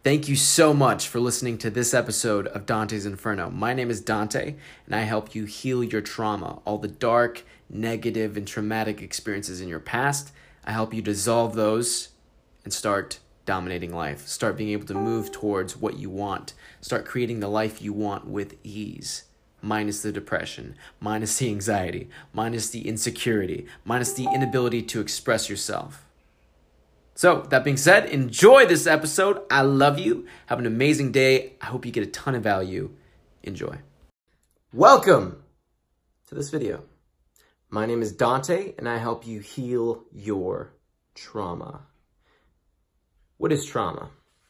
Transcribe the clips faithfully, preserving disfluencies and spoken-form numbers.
Thank you so much for listening to this episode of Dante's Inferno. My name is Dante, and I help you heal your trauma, all the dark, negative, and traumatic experiences in your past. I help you dissolve those and start dominating life. Start being able to move towards what you want. Start creating the life you want with ease. Minus the depression, minus the anxiety, minus the insecurity, minus the inability to express yourself. So, that being said, enjoy this episode. I love you. Have an amazing day. I hope you get a ton of value. Enjoy. Welcome to this video. My name is Dante, and I help you heal your trauma. What is trauma?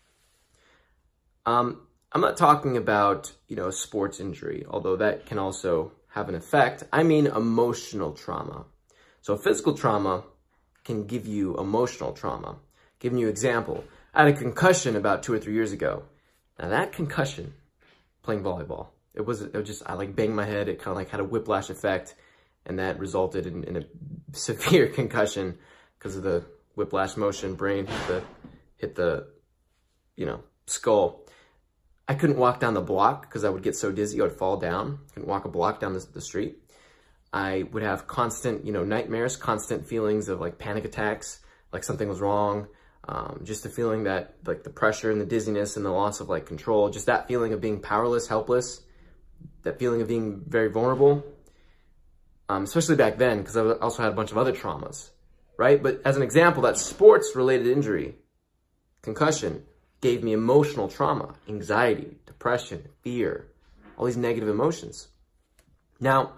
Um, I'm not talking about, you know, a sports injury, although that can also have an effect. I mean emotional trauma. So physical trauma can give you emotional trauma. Giving you an example, I had a concussion about two or three years ago. Now that concussion, playing volleyball, it was, it was just, I like banged my head, it kind of like had a whiplash effect, and that resulted in, in a severe concussion because of the whiplash motion, brain hit the, hit the, you know, skull. I couldn't walk down the block because I would get so dizzy, I would fall down. Couldn't walk a block down the, the street. I would have constant, you know, nightmares, constant feelings of like panic attacks, like something was wrong. Um, just the feeling that like the pressure and the dizziness and the loss of like control, just that feeling of being powerless, helpless, that feeling of being very vulnerable. Um, especially back then, because I also had a bunch of other traumas, right? But as an example, that sports related injury, concussion, gave me emotional trauma, anxiety, depression, fear, all these negative emotions. Now,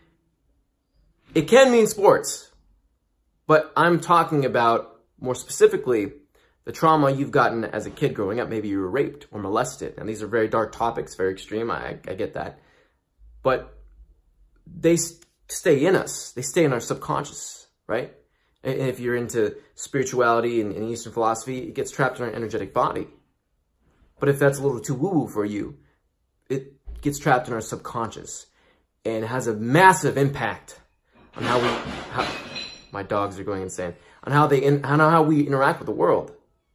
it can mean sports, but I'm talking about more specifically the trauma you've gotten as a kid growing up. Maybe you were raped or molested. And these are very dark topics, very extreme. I, I get that. But they stay in us. They stay in our subconscious, right? And if you're into spirituality and, and Eastern philosophy, it gets trapped in our energetic body. But if that's a little too woo-woo for you, it gets trapped in our subconscious and has a massive impact on how we, how, my dogs are going insane, on how they, in, on how we interact with the world,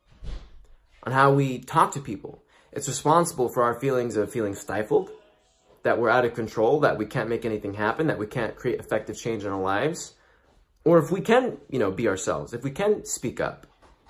on how we talk to people. It's responsible for our feelings of feeling stifled, that we're out of control, that we can't make anything happen, that we can't create effective change in our lives. Or if we can, you know, be ourselves, if we can speak up,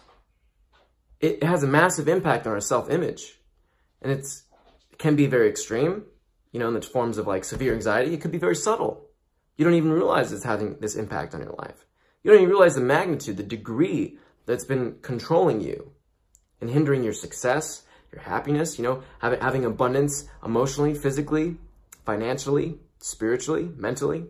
it has a massive impact on our self-image. And it's, it can be very extreme, you know, in the forms of like severe anxiety. It could be very subtle. You don't even realize it's having this impact on your life. You don't even realize the magnitude, the degree that's been controlling you and hindering your success, your happiness, you know, having, having abundance emotionally, physically, financially, spiritually, mentally.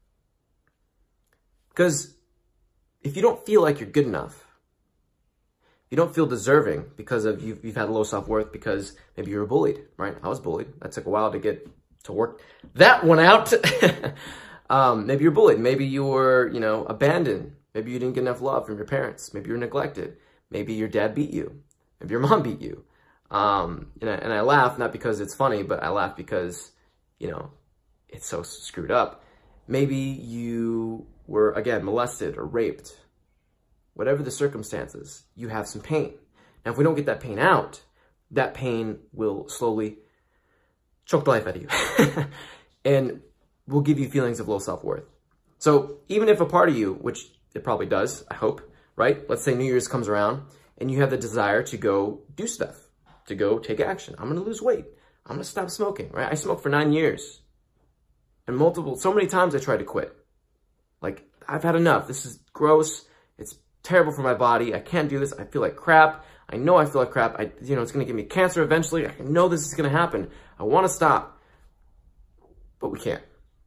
Because if you don't feel like you're good enough, you don't feel deserving because of you've, you've had low self-worth because maybe you were bullied, right? I was bullied. That took a while to get to work that one out. um, maybe you're bullied. Maybe you were, you know, abandoned. Maybe you didn't get enough love from your parents. Maybe you were neglected. Maybe your dad beat you. Maybe your mom beat you. Um, and, I, and I laugh, not because it's funny, but I laugh because, you know, it's so screwed up. Maybe you were, again, molested or raped. Whatever the circumstances, you have some pain. Now, if we don't get that pain out, that pain will slowly choke the life out of you and will give you feelings of low self-worth. So even if a part of you, which it probably does, I hope, right? Let's say New Year's comes around and you have the desire to go do stuff, to go take action. I'm going to lose weight. I'm going to stop smoking, right? I smoked for nine years and multiple, so many times I tried to quit. Like, I've had enough. This is gross. It's terrible for my body. I can't do this. I feel like crap. I know I feel like crap. I, you know, it's going to give me cancer eventually. I know this is going to happen. I want to stop, but we can't.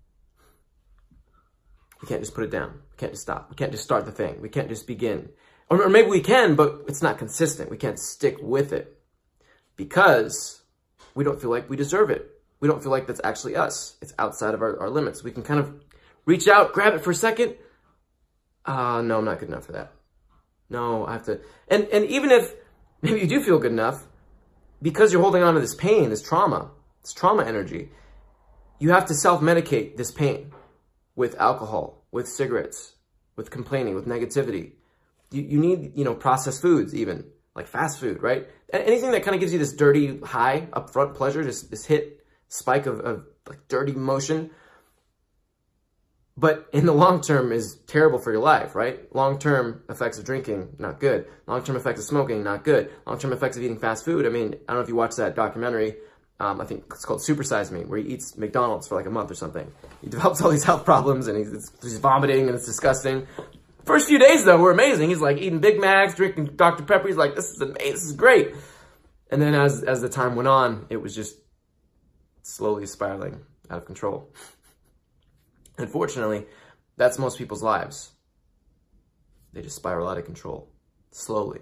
We can't just put it down. We can't just stop. We can't just start the thing. We can't just begin. Or, or maybe we can, but it's not consistent. We can't stick with it because we don't feel like we deserve it. We don't feel like that's actually us. It's outside of our, our limits. We can kind of reach out, grab it for a second. Ah, uh, no, I'm not good enough for that. No, I have to. And, and even if maybe you do feel good enough, because you're holding on to this pain, this trauma, this trauma energy, you have to self-medicate this pain with alcohol, with cigarettes, with complaining, with negativity. You, you need, you know, processed foods even, like fast food, right? Anything that kind of gives you this dirty high, upfront pleasure, just this hit, spike of, of like dirty emotion, but in the long term is terrible for your life, right? Long-term effects of drinking, not good. Long-term effects of smoking, not good. Long-term effects of eating fast food. I mean, I don't know if you watched that documentary. Um, I think it's called Super Size Me, where he eats McDonald's for like a month or something. He develops all these health problems and he's, he's vomiting and it's disgusting. First few days though were amazing. He's like eating Big Macs, drinking Doctor Pepper. He's like, this is amazing, this is great. And then as, as the time went on, it was just slowly spiraling out of control. Unfortunately, that's most people's lives. They just spiral out of control, slowly.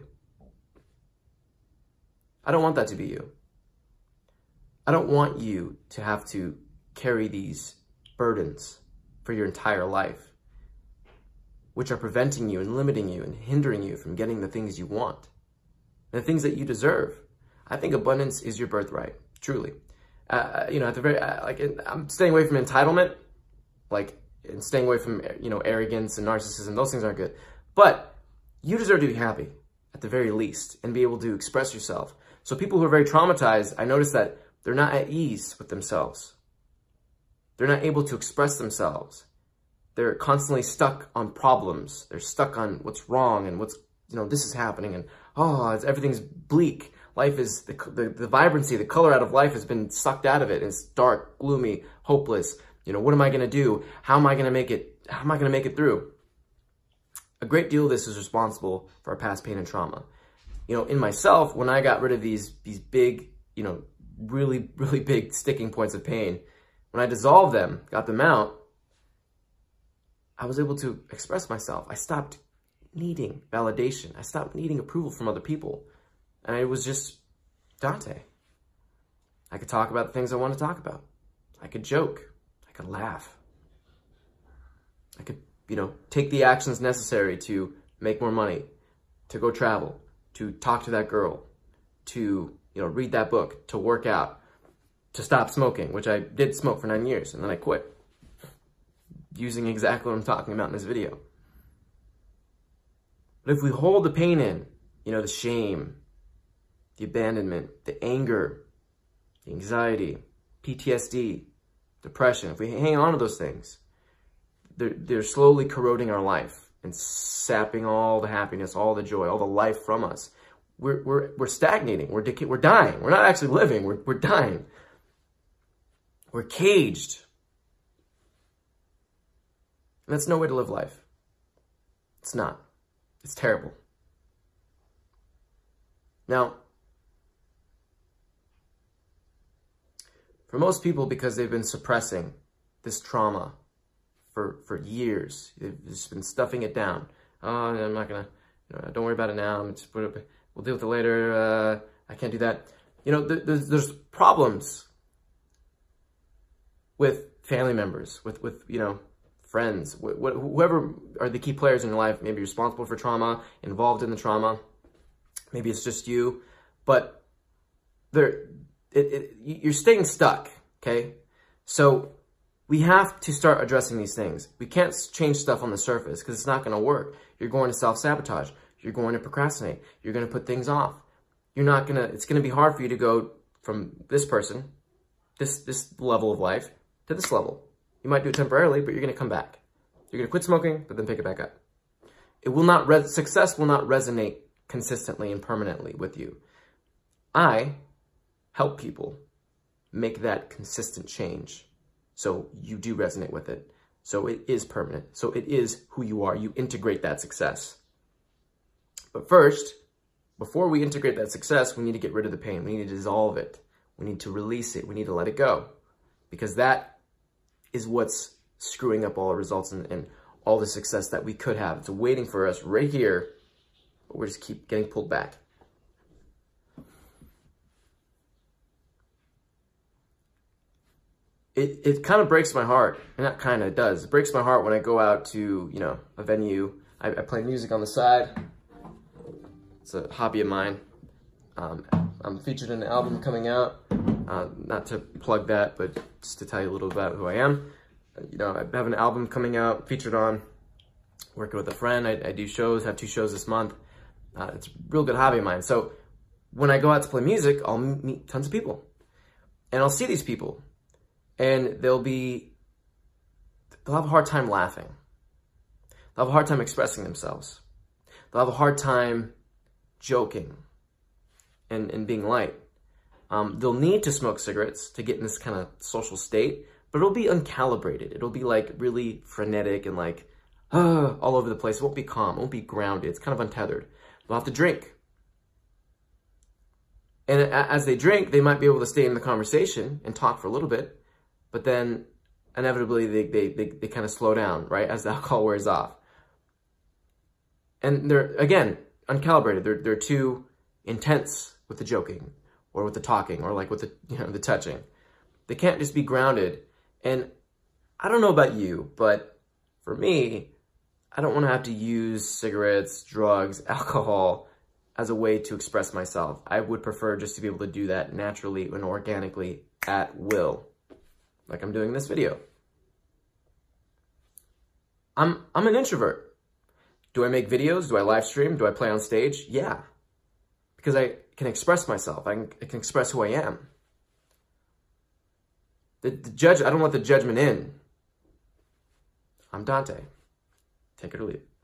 I don't want that to be you. I don't want you to have to carry these burdens for your entire life, which are preventing you and limiting you and hindering you from getting the things you want, the things that you deserve. I think abundance is your birthright, truly. Uh, you know, at the very, uh, like, I'm staying away from entitlement, like, and staying away from, you know, arrogance and narcissism. Those things aren't good. But you deserve to be happy, at the very least, and be able to express yourself. So people who are very traumatized, I notice that they're not at ease with themselves. They're not able to express themselves. They're constantly stuck on problems. They're stuck on what's wrong and what's, you know, this is happening and, oh, it's, everything's bleak. Life is, the, the, the vibrancy, the color out of life has been sucked out of it. It's dark, gloomy, hopeless. You know, what am I going to do? How am I going to make it, how am I going to make it through? A great deal of this is responsible for our past pain and trauma. You know, in myself, when I got rid of these, these big, you know, really, really big sticking points of pain, when I dissolved them, got them out, I was able to express myself. I stopped needing validation. I stopped needing approval from other people. And it was just Dante. I could talk about the things I want to talk about. I could joke. I could laugh. I could, you know, take the actions necessary to make more money, to go travel, to talk to that girl, to, you know, read that book, to work out, to stop smoking, which I did smoke for nine years and then I quit. Using exactly what I'm talking about in this video. But if we hold the pain in, you know, the shame, the abandonment, the anger, the anxiety, P T S D, depression, if we hang on to those things, they're, they're slowly corroding our life and sapping all the happiness, all the joy, all the life from us. We're, we're, we're stagnating, we're, decay, we're dying. We're not actually living, we're, we're dying. We're caged. And that's no way to live life. It's not. It's terrible. Now, for most people, because they've been suppressing this trauma for, for years, they've just been stuffing it down. Oh, I'm not gonna, you know, don't worry about it now. I'm just, we'll deal with it later. Uh, I can't do that. You know, there's, there's problems with family members, with, with, you know, friends, wh wh whoever are the key players in your life, maybe responsible for trauma, involved in the trauma. Maybe it's just you, but they're, it, it, you're staying stuck, okay? So we have to start addressing these things. We can't change stuff on the surface because it's not going to work. You're going to self-sabotage. You're going to procrastinate. You're going to put things off. You're not going to, it's going to be hard for you to go from this person, this, this level of life, to this level. You might do it temporarily, but you're going to come back. You're going to quit smoking, but then pick it back up. It will not, res success will not resonate consistently and permanently with you. I help people make that consistent change so you do resonate with it. So it is permanent. So it is who you are. You integrate that success. But first, before we integrate that success, we need to get rid of the pain. We need to dissolve it. We need to release it. We need to let it go. Because that is what's screwing up all our results and, and all the success that we could have. It's waiting for us right here, but we just keep getting pulled back. It, it kind of breaks my heart, and not kind of, it does. It breaks my heart when I go out to, you know, a venue. I, I play music on the side. It's a hobby of mine. Um, I'm featured in an album coming out. Uh, not to plug that, but just to tell you a little about who I am. Uh, you know, I have an album coming out, featured on, working with a friend. I, I do shows, have two shows this month. Uh, it's a real good hobby of mine. So when I go out to play music, I'll meet tons of people. And I'll see these people. And they'll be, they'll have a hard time laughing. They'll have a hard time expressing themselves. They'll have a hard time joking and, and being light. Um, they'll need to smoke cigarettes to get in this kind of social state, but it'll be uncalibrated. It'll be like really frenetic and like, uh, all over the place. It won't be calm. It won't be grounded. It's kind of untethered. They'll have to drink. And as they drink, they might be able to stay in the conversation and talk for a little bit, but then inevitably they, they, they, they kind of slow down, right, as the alcohol wears off. And they're, again, uncalibrated. They're, they're too intense with the joking or with the talking or like with the, you know, the touching. They can't just be grounded. And I don't know about you, but for me, I don't want to have to use cigarettes, drugs, alcohol as a way to express myself. I would prefer just to be able to do that naturally and organically at will, like I'm doing in this video. I'm, I'm an introvert. Do I make videos? Do I live stream? Do I play on stage? Yeah, because I can express myself. I can, I can express who I am. The, the judge, I don't let the judgment in. I'm Dante. Take it or leave it.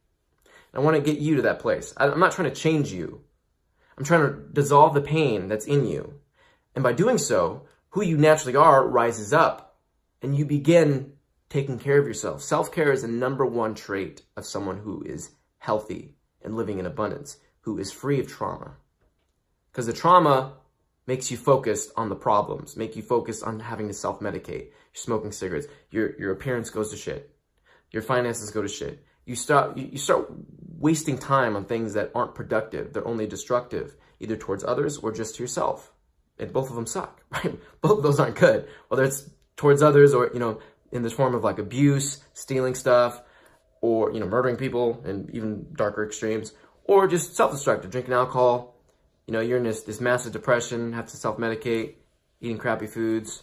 I want to get you to that place. I'm not trying to change you. I'm trying to dissolve the pain that's in you. And by doing so, who you naturally are rises up and you begin taking care of yourself. Self-care is the number one trait of someone who is healthy and living in abundance, who is free of trauma. Because the trauma makes you focused on the problems, make you focus on having to self-medicate. You're smoking cigarettes. Your, your appearance goes to shit. Your finances go to shit. You start, you, you start wasting time on things that aren't productive. They're only destructive, either towards others or just to yourself. And both of them suck, right? Both of those aren't good. Whether it's towards others or, you know, in the form of like abuse, stealing stuff, or, you know, murdering people and even darker extremes, or just self-destructive, drinking alcohol. You know, you're in this, this massive depression, have to self-medicate, eating crappy foods.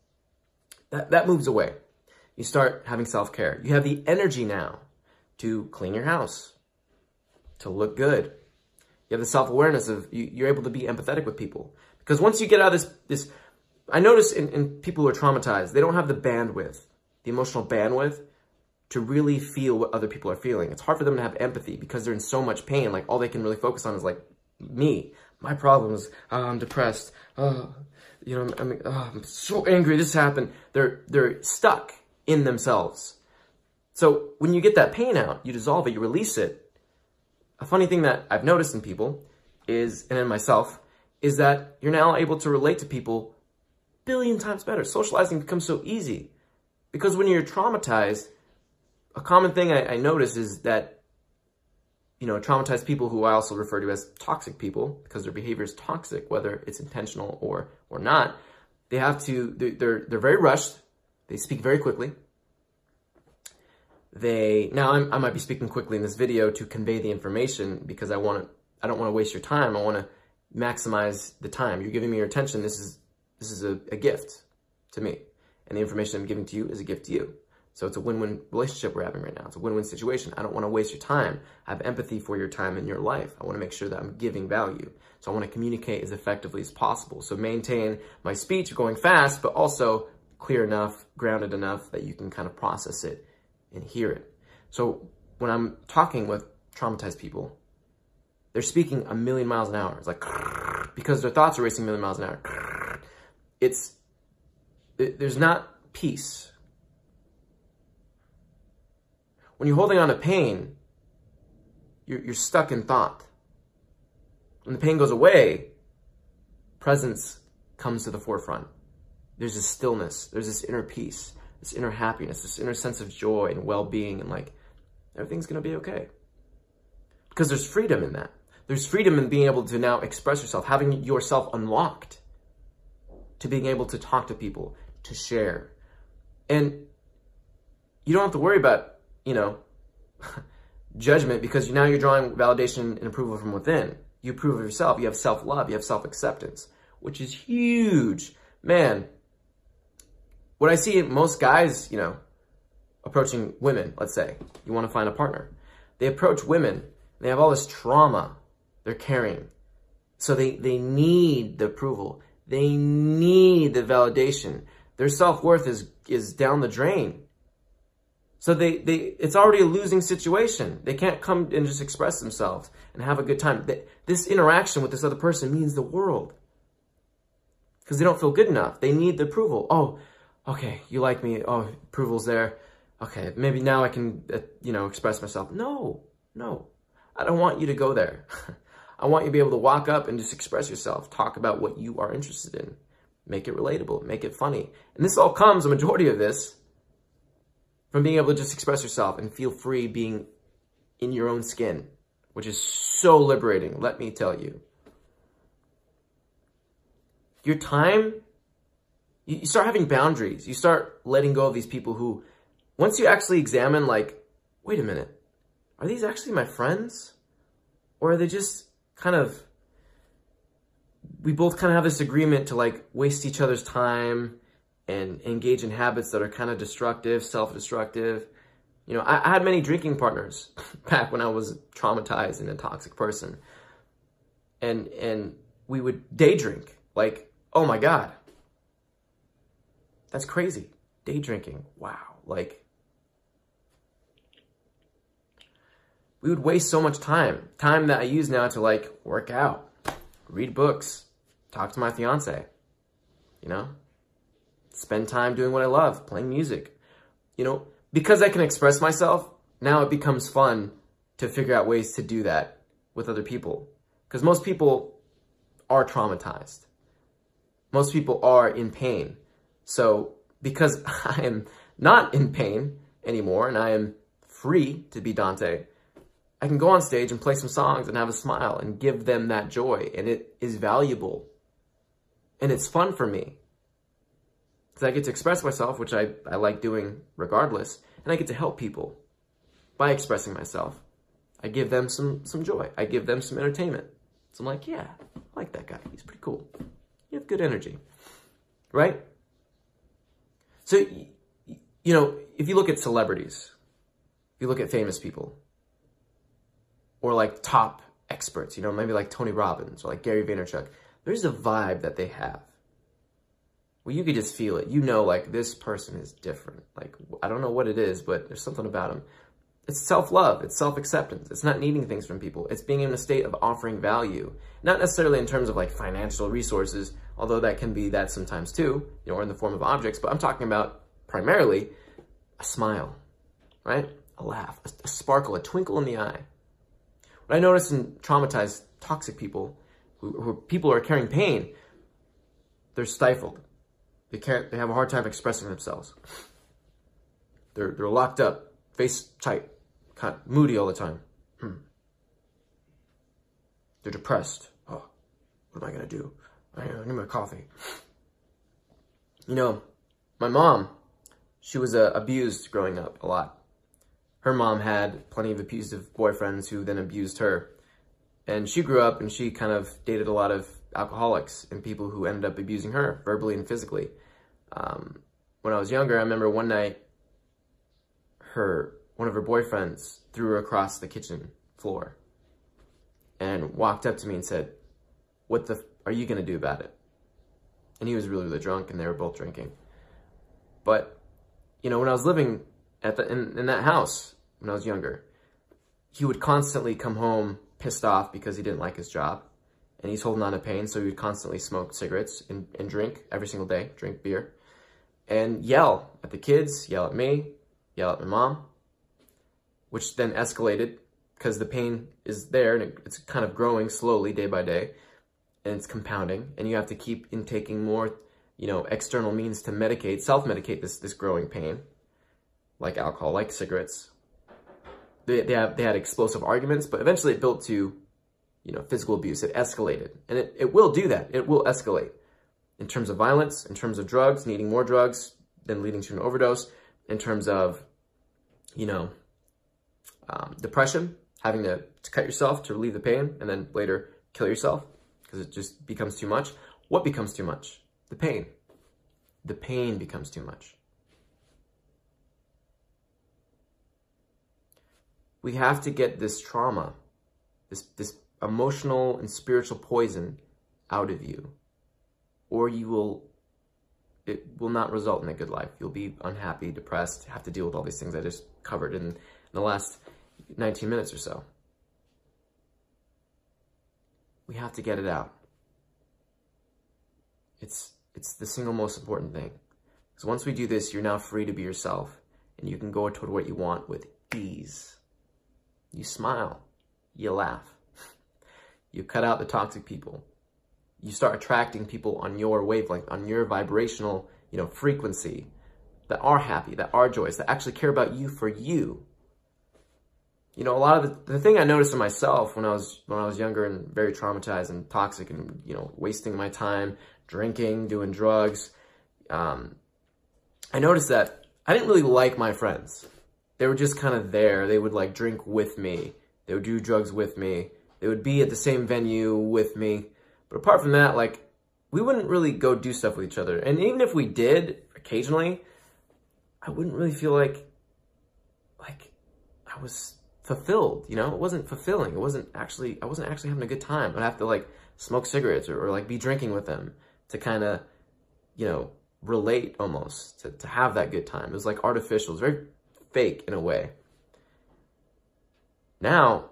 That, that moves away. You start having self-care. You have the energy now to clean your house, to look good. You have the self-awareness of, you, you're able to be empathetic with people. Because once you get out of this, this I notice in, in people who are traumatized, they don't have the bandwidth, the emotional bandwidth to really feel what other people are feeling. It's hard for them to have empathy because they're in so much pain. Like all they can really focus on is like me, my problems, oh, I'm depressed, oh, you know, I'm, I'm, oh, I'm so angry, this happened. They're, they're stuck in themselves. So when you get that pain out, you dissolve it, you release it. A funny thing that I've noticed in people is, and in myself, is that you're now able to relate to people a billion times better. Socializing becomes so easy. Because when you're traumatized, a common thing I, I notice is that, you know, traumatized people, who I also refer to as toxic people, because their behavior is toxic, whether it's intentional or, or not, they have to, they're, they're, they're very rushed. They speak very quickly. They, now I'm, I might be speaking quickly in this video to convey the information because I want to, I don't want to waste your time. I want to maximize the time. You're giving me your attention. This is, this is a, a gift to me. And the information I'm giving to you is a gift to you. So it's a win-win relationship we're having right now. It's a win-win situation. I don't want to waste your time. I have empathy for your time in your life. I want to make sure that I'm giving value. So I want to communicate as effectively as possible. So maintain my speech going fast, but also clear enough, grounded enough that you can kind of process it and hear it. So when I'm talking with traumatized people, they're speaking a million miles an hour. It's like, because their thoughts are racing a million miles an hour. It's, it, there's not peace. When you're holding on to pain, you're, you're stuck in thought. When the pain goes away, presence comes to the forefront. There's this stillness. There's this inner peace, this inner happiness, this inner sense of joy and well-being, and like, everything's going to be okay. Because there's freedom in that. There's freedom in being able to now express yourself, having yourself unlocked to being able to talk to people, to share. And you don't have to worry about, you know, judgment, because now you're drawing validation and approval from within. You approve of yourself. You have self-love. You have self-acceptance, which is huge. Man, what I see most guys, you know, approaching women, let's say, you want to find a partner. They approach women They have all this trauma they're carrying. So they, they need the approval. They need the validation. Their self-worth is, is down the drain. So they, they, it's already a losing situation. They can't come and just express themselves and have a good time. This interaction with this other person means the world. Because they don't feel good enough. They need the approval. Oh, okay, you like me. Oh, approval's there. Okay, maybe now I can, uh, you know, express myself. No, no. I don't want you to go there. I want you to be able to walk up and just express yourself. Talk about what you are interested in. Make it relatable. Make it funny. And this all comes, a majority of this, from being able to just express yourself and feel free being in your own skin, which is so liberating, let me tell you. Your time, you start having boundaries. You start letting go of these people who, once you actually examine, like, wait a minute, are these actually my friends? Or are they just kind of, we both kind of have this agreement to like waste each other's time and engage in habits that are kind of destructive, self-destructive. You know, I, I had many drinking partners back when I was traumatized and a toxic person. And, and we would day drink. Like, oh my God, that's crazy. Day drinking, wow. Like, we would waste so much time. Time that I use now to like work out, read books, talk to my fiance, you know? Spend time doing what I love, playing music. You know, because I can express myself, now it becomes fun to figure out ways to do that with other people. Because most people are traumatized. Most people are in pain. So because I am not in pain anymore and I am free to be Dante, I can go on stage and play some songs and have a smile and give them that joy. And it is valuable. And it's fun for me. Because I get to express myself, which I, I like doing regardless. And I get to help people by expressing myself. I give them some, some joy. I give them some entertainment. So I'm like, yeah, I like that guy. He's pretty cool. You have good energy. Right? So, you know, if you look at celebrities, if you look at famous people, or like top experts, you know, maybe like Tony Robbins or like Gary Vaynerchuk, there's a vibe that they have. Well, you could just feel it. You know, like, this person is different. Like, I don't know what it is, but there's something about them. It's self-love. It's self-acceptance. It's not needing things from people. It's being in a state of offering value. Not necessarily in terms of, like, financial resources, although that can be that sometimes too, you know, or in the form of objects. But I'm talking about, primarily, a smile, right? A laugh, a, a sparkle, a twinkle in the eye. What I notice in traumatized, toxic people, who, who people are carrying pain, they're stifled. They can't, they have a hard time expressing themselves. They're, they're locked up, face tight, kind of moody all the time. Hmm. They're depressed. Oh, what am I going to do? I need my coffee. You know, my mom, she was uh, abused growing up a lot. Her mom had plenty of abusive boyfriends who then abused her. And she grew up and she kind of dated a lot of alcoholics and people who ended up abusing her verbally and physically. Um, when I was younger, I remember one night, her one of her boyfriends threw her across the kitchen floor and walked up to me and said, "What the f are you going to do about it?" And he was really, really drunk and they were both drinking. But, you know, when I was living at the, in, in that house when I was younger, he would constantly come home pissed off because he didn't like his job. And he's holding on to pain, so he would constantly smoke cigarettes and, and drink every single day, drink beer. And yell at the kids, yell at me, yell at my mom. Which then escalated because the pain is there and it, it's kind of growing slowly day by day. And it's compounding. And you have to keep intaking more, you know, external means to medicate, self-medicate this, this growing pain. Like alcohol, like cigarettes. They, they, have, they had explosive arguments, but eventually it built to, you know, physical abuse. It escalated. And it, it will do that. It will escalate. In terms of violence, in terms of drugs, needing more drugs, then leading to an overdose. In terms of, you know, um, depression, having to, to cut yourself to relieve the pain, and then later kill yourself because it just becomes too much. What becomes too much? The pain. The pain becomes too much. We have to get this trauma this, this emotional and spiritual poison out of you, or you will, it will not result in a good life. You'll be unhappy, depressed, have to deal with all these things I just covered in, in the last nineteen minutes or so. We have to get it out. It's, it's the single most important thing. Because once we do this, you're now free to be yourself, and you can go toward what you want with ease. You smile, you laugh, you cut out the toxic people. You start attracting people on your wavelength, on your vibrational, you know, frequency, that are happy, that are joyous, that actually care about you for you. You know, a lot of the, the thing I noticed in myself when I was when I was younger and very traumatized and toxic and, you know, wasting my time, drinking, doing drugs, um, I noticed that I didn't really like my friends. They were just kind of there. They would like drink with me. They would do drugs with me. They would be at the same venue with me. But apart from that, like, we wouldn't really go do stuff with each other. And even if we did, occasionally, I wouldn't really feel like, like, I was fulfilled, you know? It wasn't fulfilling. It wasn't actually, I wasn't actually having a good time. I'd have to, like, smoke cigarettes or, or like, be drinking with them to kind of, you know, relate almost, to, to have that good time. It was, like, artificial. It was very fake in a way. Now,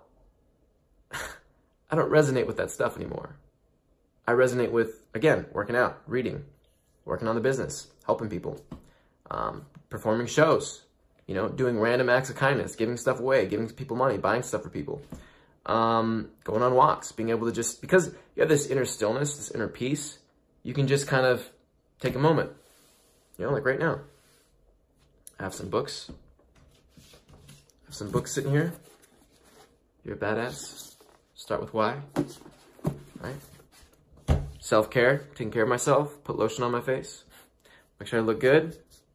I don't resonate with that stuff anymore. I resonate with, again, working out, reading, working on the business, helping people, um, performing shows, you know, doing random acts of kindness, giving stuff away, giving people money, buying stuff for people, um, going on walks, being able to just, because you have this inner stillness, this inner peace, you can just kind of take a moment, you know, like right now. I have some books. I have some books sitting here. You're a badass. Start with why, right? Self-care, taking care of myself, put lotion on my face, make sure I look good,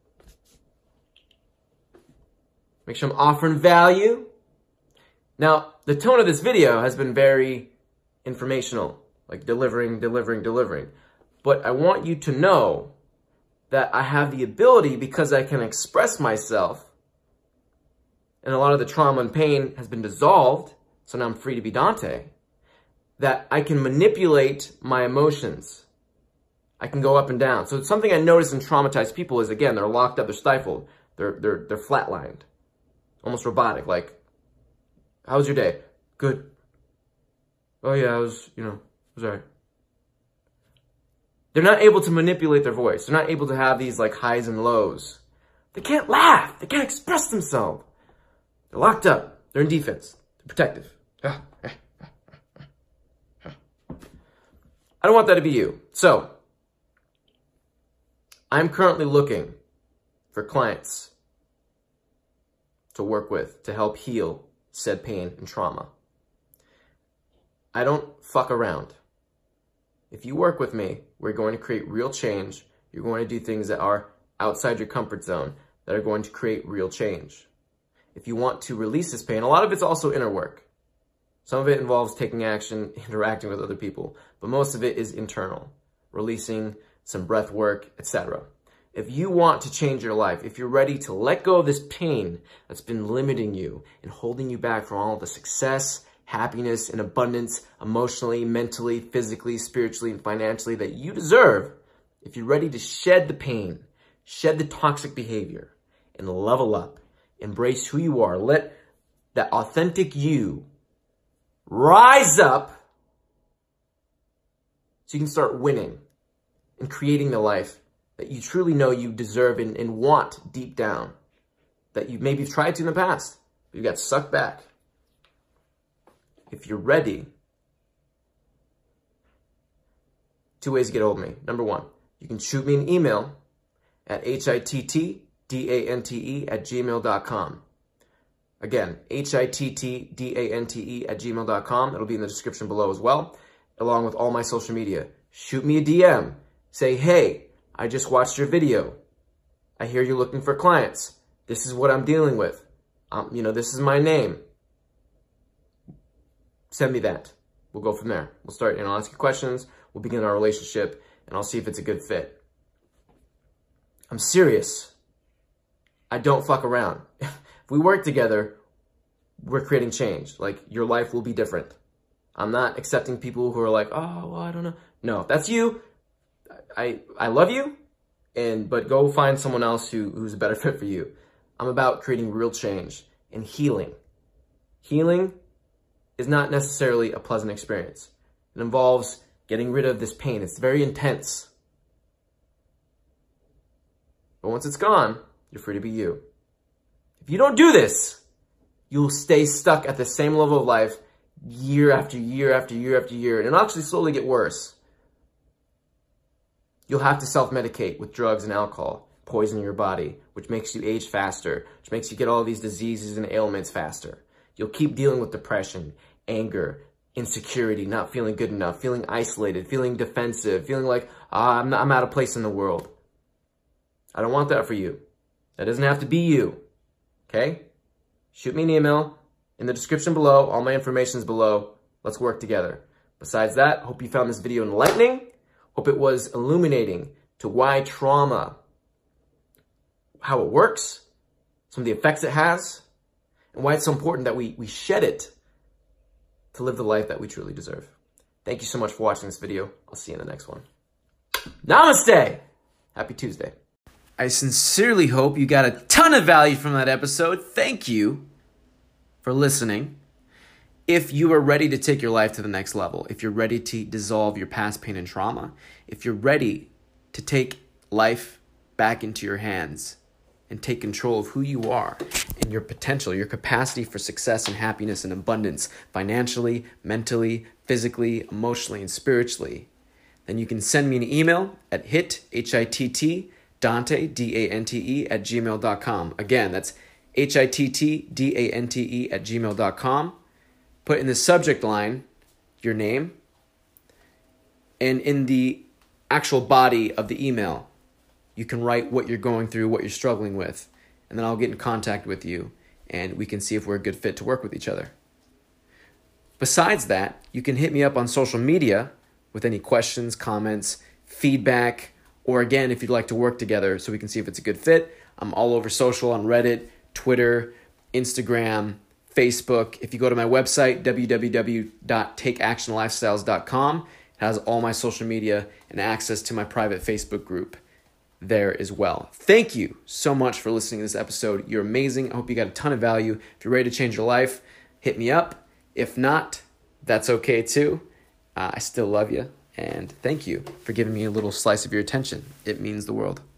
make sure I'm offering value. Now, the tone of this video has been very informational, like delivering, delivering, delivering. But I want you to know that I have the ability, because I can express myself, and a lot of the trauma and pain has been dissolved, so now I'm free to be Dante, that I can manipulate my emotions. I can go up and down. So something I notice in traumatized people is, again, they're locked up, they're stifled, they're, they're, they're flatlined, almost robotic. Like, how was your day? Good. Oh yeah, I was, you know, it was all right. They're not able to manipulate their voice. They're not able to have these like highs and lows. They can't laugh. They can't express themselves. They're locked up. They're in defense. They're protective. Ah. I don't want that to be you. So, I'm currently looking for clients to work with to help heal said pain and trauma. I don't fuck around. If you work with me, we're going to create real change. You're going to do things that are outside your comfort zone that are going to create real change. If you want to release this pain, a lot of it's also inner work. Some of it involves taking action, interacting with other people, but most of it is internal, releasing some breath work, et cetera. If you want to change your life, if you're ready to let go of this pain that's been limiting you and holding you back from all the success, happiness, and abundance, emotionally, mentally, physically, spiritually, and financially that you deserve, if you're ready to shed the pain, shed the toxic behavior, and level up, embrace who you are, let that authentic you rise up so you can start winning and creating the life that you truly know you deserve and, and want deep down, that you maybe tried to in the past, but you got sucked back. If you're ready, two ways to get a hold of me. Number one, you can shoot me an email at hittdante at gmail dot com. Again, hittdante at gmail dot com. It'll be in the description below as well, along with all my social media. Shoot me a D M. Say, hey, I just watched your video. I hear you're looking for clients. This is what I'm dealing with. Um, you know, this is my name. Send me that. We'll go from there. We'll start, and I'll ask you questions. We'll begin our relationship, and I'll see if it's a good fit. I'm serious. I don't fuck around. If we work together, we're creating change. Like, your life will be different. I'm not accepting people who are like, oh, well, I don't know. No, if that's you, I, I love you, and but go find someone else who, who's a better fit for you. I'm about creating real change and healing. Healing is not necessarily a pleasant experience. It involves getting rid of this pain. It's very intense. But once it's gone, you're free to be you. If you don't do this, you'll stay stuck at the same level of life year after year after year after year, and it'll actually slowly get worse. You'll have to self-medicate with drugs and alcohol, poison your body, which makes you age faster, which makes you get all these diseases and ailments faster. You'll keep dealing with depression, anger, insecurity, not feeling good enough, feeling isolated, feeling defensive, feeling like, ah, I'm, not, I'm out of place in the world. I don't want that for you. That doesn't have to be you, okay? Shoot me an email in the description below. All my information is below. Let's work together. Besides that, hope you found this video enlightening. Hope it was illuminating to why trauma, how it works, some of the effects it has, and why it's so important that we, we shed it to live the life that we truly deserve. Thank you so much for watching this video. I'll see you in the next one. Namaste! Happy Tuesday. I sincerely hope you got a ton of value from that episode. Thank you for listening. If you are ready to take your life to the next level, if you're ready to dissolve your past pain and trauma, if you're ready to take life back into your hands and take control of who you are and your potential, your capacity for success and happiness and abundance, financially, mentally, physically, emotionally, and spiritually, then you can send me an email at hit, H I T T, Dante, D A N T E, at gmail dot com. Again, that's H I T T, D A N T E, at gmail dot com. Put in the subject line your name, and in the actual body of the email, you can write what you're going through, what you're struggling with, and then I'll get in contact with you, and we can see if we're a good fit to work with each other. Besides that, you can hit me up on social media with any questions, comments, feedback, or again, if you'd like to work together so we can see if it's a good fit. I'm all over social on Reddit, Twitter, Instagram, Facebook. If you go to my website, w w w dot take action lifestyles dot com, it has all my social media and access to my private Facebook group there as well. Thank you so much for listening to this episode. You're amazing. I hope you got a ton of value. If you're ready to change your life, hit me up. If not, that's okay too. Uh, I still love you, and thank you for giving me a little slice of your attention. It means the world.